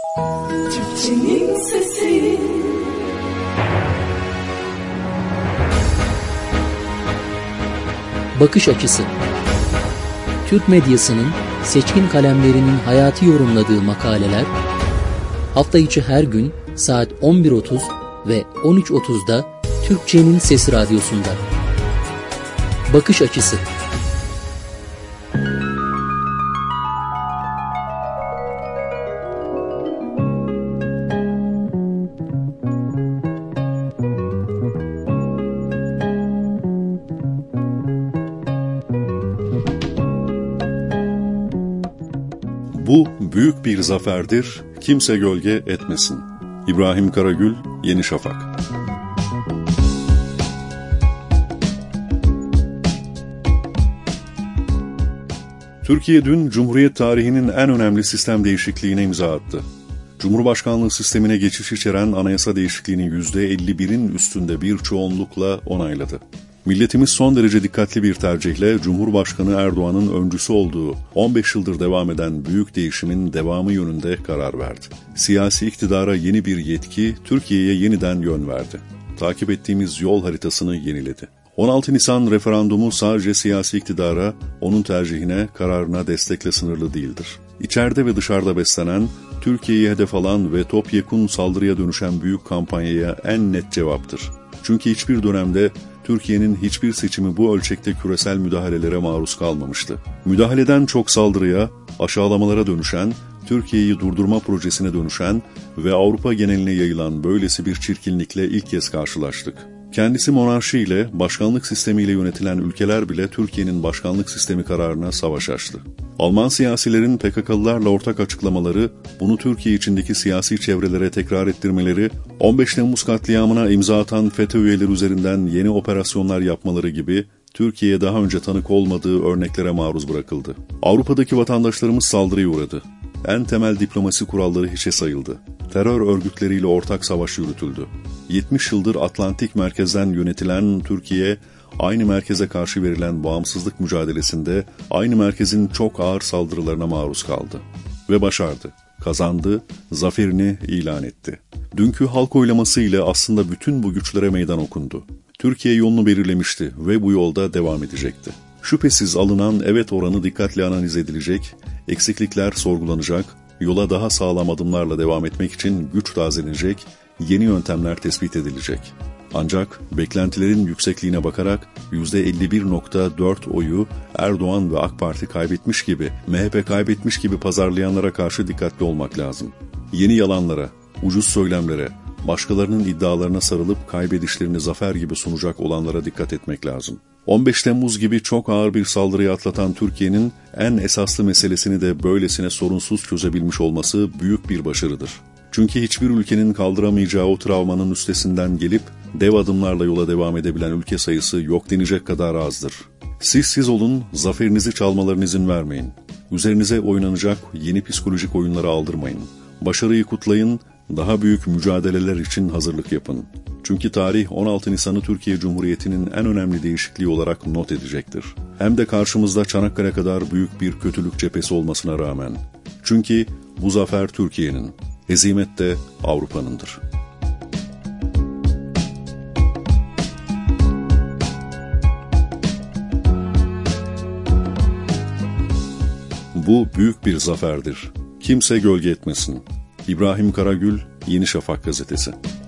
Türkçenin sesi. Bakış açısı. Türk medyasının seçkin kalemlerinin hayatı yorumladığı makaleler, hafta içi her gün saat 11.30 ve 13.30'da Türkçenin Sesi Radyosu'nda. Bakış açısı. Bu büyük bir zaferdir, kimse gölge etmesin. İbrahim Karagül, Yeni Şafak. Türkiye dün Cumhuriyet tarihinin en önemli sistem değişikliğine imza attı. Cumhurbaşkanlığı sistemine geçiş içeren anayasa değişikliğini %51'in üstünde bir çoğunlukla onayladı. Milletimiz son derece dikkatli bir tercihle Cumhurbaşkanı Erdoğan'ın öncüsü olduğu 15 yıldır devam eden büyük değişimin devamı yönünde karar verdi. Siyasi iktidara yeni bir yetki, Türkiye'ye yeniden yön verdi. Takip ettiğimiz yol haritasını yeniledi. 16 Nisan referandumu sadece siyasi iktidara, onun tercihine, kararına destekle sınırlı değildir. İçeride ve dışarıda beslenen, Türkiye'yi hedef alan ve topyekun saldırıya dönüşen büyük kampanyaya en net cevaptır. Çünkü hiçbir dönemde Türkiye'nin hiçbir seçimi bu ölçekte küresel müdahalelere maruz kalmamıştı. Müdahaleden çok saldırıya, aşağılamalara dönüşen, Türkiye'yi durdurma projesine dönüşen ve Avrupa geneline yayılan böylesi bir çirkinlikle ilk kez karşılaştık. Kendisi monarşiyle, başkanlık sistemiyle yönetilen ülkeler bile Türkiye'nin başkanlık sistemi kararına savaş açtı. Alman siyasilerin PKK'lılarla ortak açıklamaları, bunu Türkiye içindeki siyasi çevrelere tekrar ettirmeleri, 15 Temmuz katliamına imza atan FETÖ üyeleri üzerinden yeni operasyonlar yapmaları gibi Türkiye'ye daha önce tanık olmadığı örneklere maruz bırakıldı. Avrupa'daki vatandaşlarımız saldırıya uğradı. En temel diplomasi kuralları hiçe sayıldı. Terör örgütleriyle ortak savaş yürütüldü. 70 yıldır Atlantik merkezden yönetilen Türkiye, aynı merkeze karşı verilen bağımsızlık mücadelesinde aynı merkezin çok ağır saldırılarına maruz kaldı. Ve başardı, kazandı, zaferini ilan etti. Dünkü halk oylaması ile aslında bütün bu güçlere meydan okundu. Türkiye yolunu belirlemişti ve bu yolda devam edecekti. Şüphesiz alınan evet oranı dikkatle analiz edilecek, eksiklikler sorgulanacak, yola daha sağlam adımlarla devam etmek için güç tazelenecek, yeni yöntemler tespit edilecek. Ancak beklentilerin yüksekliğine bakarak %51.4 oyu Erdoğan ve AK Parti kaybetmiş gibi, MHP kaybetmiş gibi pazarlayanlara karşı dikkatli olmak lazım. Yeni yalanlara, ucuz söylemlere, başkalarının iddialarına sarılıp kaybedişlerini zafer gibi sunacak olanlara dikkat etmek lazım. 15 Temmuz gibi çok ağır bir saldırıyı atlatan Türkiye'nin en esaslı meselesini de böylesine sorunsuz çözebilmiş olması büyük bir başarıdır. Çünkü hiçbir ülkenin kaldıramayacağı o travmanın üstesinden gelip dev adımlarla yola devam edebilen ülke sayısı yok denecek kadar azdır. Siz olun, zaferinizi çalmalarına izin vermeyin. Üzerinize oynanacak yeni psikolojik oyunlara aldırmayın. Başarıyı kutlayın, daha büyük mücadeleler için hazırlık yapın. Çünkü tarih 16 Nisan'ı Türkiye Cumhuriyeti'nin en önemli değişikliği olarak not edecektir. Hem de karşımızda Çanakkale kadar büyük bir kötülük cephesi olmasına rağmen. Çünkü bu zafer Türkiye'nin, hezimet de Avrupa'nındır. Bu büyük bir zaferdir. Kimse gölge etmesin. İbrahim Karagül, Yeni Şafak Gazetesi.